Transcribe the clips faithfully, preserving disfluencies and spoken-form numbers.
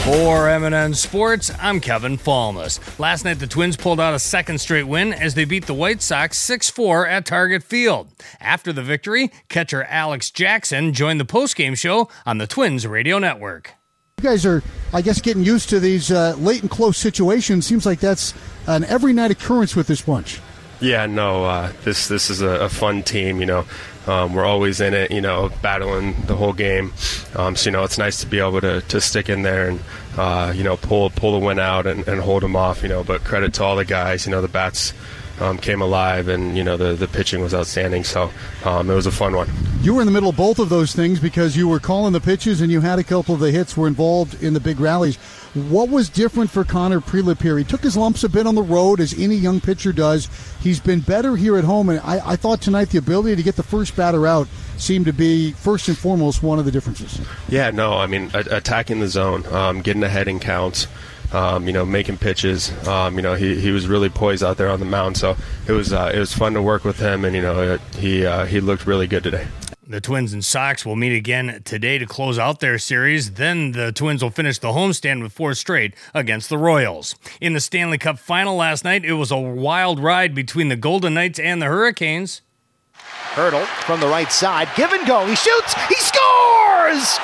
For M and N Sports, I'm Kevin Falmus. Last night, the Twins pulled out a second straight win as they beat the White Sox six four at Target Field. After the victory, catcher Alex Jackson joined the postgame show on the Twins Radio Network. You guys are, I guess, getting used to these uh, late and close situations. Seems like that's an every night occurrence with this bunch. Yeah, no, uh, this this is a, a fun team, you know. Um, we're always in it, you know, battling the whole game. Um, so, you know, it's nice to be able to, to stick in there and, uh, you know, pull pull the win out and, and hold them off, you know. But credit to all the guys. You know, the bats um, came alive and, you know, the, the pitching was outstanding. So um, it was a fun one. You were in the middle of both of those things because you were calling the pitches and you had a couple of the hits, were involved in the big rallies. What was different for Connor Prielipp here? He took his lumps a bit on the road, as any young pitcher does. He's been better here at home, and I, I thought tonight the ability to get the first batter out seemed to be, first and foremost, one of the differences. Yeah, no, I mean, a- attacking the zone, um, getting ahead in counts, um, you know, making pitches. Um, you know, he, he was really poised out there on the mound, so it was uh, it was fun to work with him, and, you know, it, he uh, he looked really good today. The Twins and Sox will meet again today to close out their series. Then the Twins will finish the homestand with four straight against the Royals. In the Stanley Cup final last night, it was a wild ride between the Golden Knights and the Hurricanes. Hurdle from the right side. Give and go. He shoots. He scores!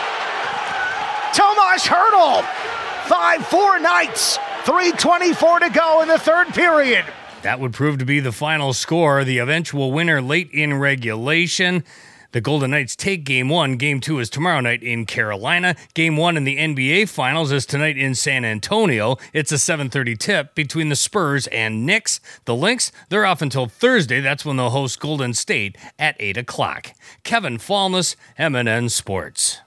Tomas Hurdle. five four Knights. three twenty-four to go in the third period. That would prove to be the final score, the eventual winner late in regulation. The Golden Knights take Game one. Game two is tomorrow night in Carolina. Game one in the N B A Finals is tonight in San Antonio. It's a seven thirty tip between the Spurs and Knicks. The Lynx, they're off until Thursday. That's when they'll host Golden State at eight o'clock. Kevin Falmus, M and N Sports.